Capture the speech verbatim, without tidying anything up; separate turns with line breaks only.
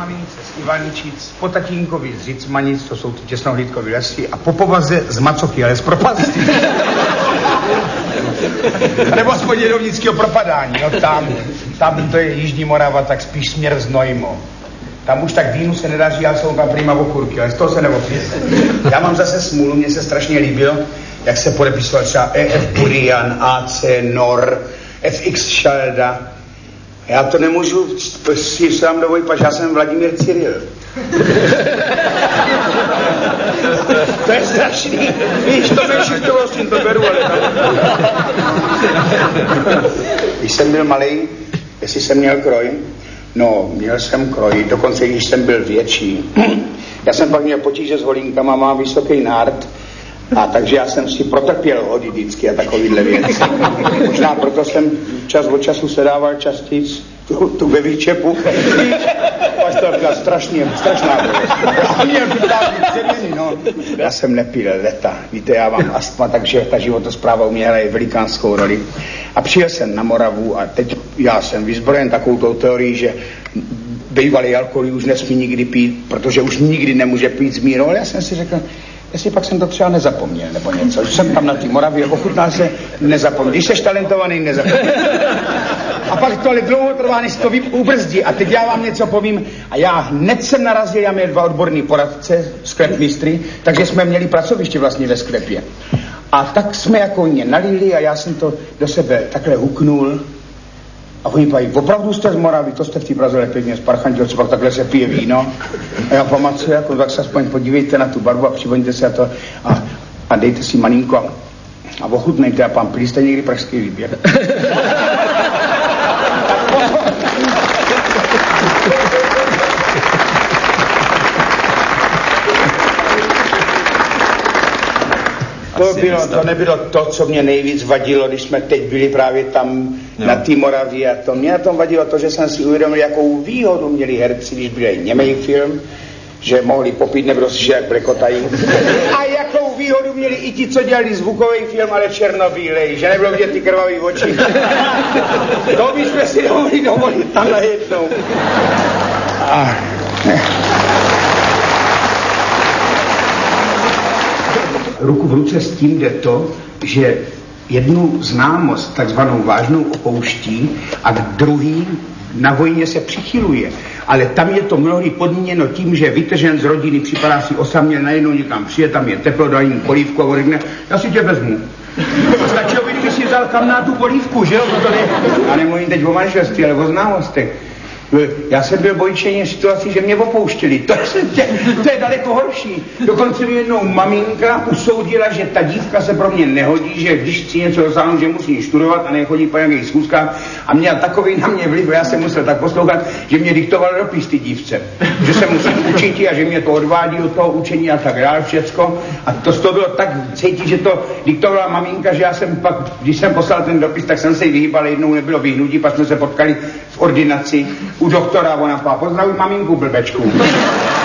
Maminice z Ivaničic, po tatínkovi z Řicmanic, to jsou ty těsnohlídkový lesy, a po povaze z Macochy, ale z propasti. Nebo aspoň jedovnického propadání, no tam, tam to je Jižní Morava, tak spíš směr Znojmo. Tam už tak vínu se nedaří, ale jsou tam prima okurky, ale z toho se neopijete. Já mám zase smůlu, mně se strašně líbilo, jak se podepisoval třeba E F Burian, A C Nor, F X Šalda. Já to nemůžu si sám dovolit, protože já jsem Vladimír Cyril. To je strašný. Víš, to byl šichtovostím, to beru, ale tam. Když jsem byl malej, jestli jsem měl kroj, no, měl jsem kroj, dokonce když jsem byl větší. Já jsem pak měl potíže s holínkama, mám vysoký nárt, a takže já jsem si protrpěl hody vždycky a takovýhle věci. Možná proto jsem čas od času sedával častěji tu, tu ve výčepu. Až to byla strašně, strašná bolest. A měl předěný, no. Já jsem nepil leta. Víte, já mám astma, takže ta životospráva u mě hraje velikánskou roli. A přijel jsem na Moravu a teď já jsem vyzbrojen takovou tou teorií, že bývalý alkohol už nesmí nikdy pít, protože už nikdy nemůže pít s mírou, ale já jsem si řekl, jestli pak jsem to třeba nezapomněl, nebo něco. Už jsem tam na té Moravě, ochutnal se, nezapomněl. Když jsi talentovaný, nezapomněl. A pak to ale dlouho trvá, než to ubrzdí. A teď já vám něco povím. A já hned jsem narazil, já měl dva odborní poradce, sklepmistry, takže jsme měli pracoviště vlastně ve sklepě. A tak jsme jako mě nalili a já jsem to do sebe takhle huknul. A oni pají, opravdu jste z Moravy, to jste v té Praze pěkně z Parchantělce, pak takhle se pije víno. A já pamatuju, jako tak se aspoň podívejte na tu barvu a přivoňte se a to a, a dejte si malinko a, a ochutnejte a pán, pili jste někdy pražský výběr. To, bylo, to nebylo to, co mě nejvíc vadilo, když jsme teď byli právě tam no. na té Moravě a to. Mě na tom vadilo to, že jsem si uvědomil, jakou výhodu měli herci, když byli němej film, že mohli popít, nebylo si, že jak blekotají. A jakou výhodu měli i ti, co dělali zvukový film, ale černobílej, že nebylo vidět ty krvavý oči. To bychom si nemohli dovolit tam najednou. A... Ruku v ruce s tím jde to, že jednu známost takzvanou vážnou opouští a k druhý na vojně se přichyluje. Ale tam je to mnohdy podmíněno tím, že vytržen z rodiny, připadá si osaměl, najednou někam přijde, tam je teplo, dají mu polívku a řekne, já si tě vezmu. Stačilo by, kdyby si vzal kam na tu polívku, že jo? To ne... Já nemluvím teď o manželství, ale o známostech. Já jsem byl bojčeně v situaci, že mě opouštěli. To je, to je daleko horší. Dokonce mi jednou maminka usoudila, že ta dívka se pro mě nehodí, že když chci něco dosáhnout, že musí studovat a nechodí po nějakých schůzkách. A měl takový na mě vliv, já jsem musel tak poslouchat, že mě diktoval dopis ty dívce. Že se musím učit a že mě to odvádí od toho učení a tak dále všecko. A to z toho bylo tak cítit, že to diktovala maminka, že já jsem pak, když jsem poslal ten dopis, tak jsem se jí vyhýbal, jednou nebylo vyhnutí, pak jsme se potkali v ordinaci u doktora, ona pá, pozdravuj maminku blbečku.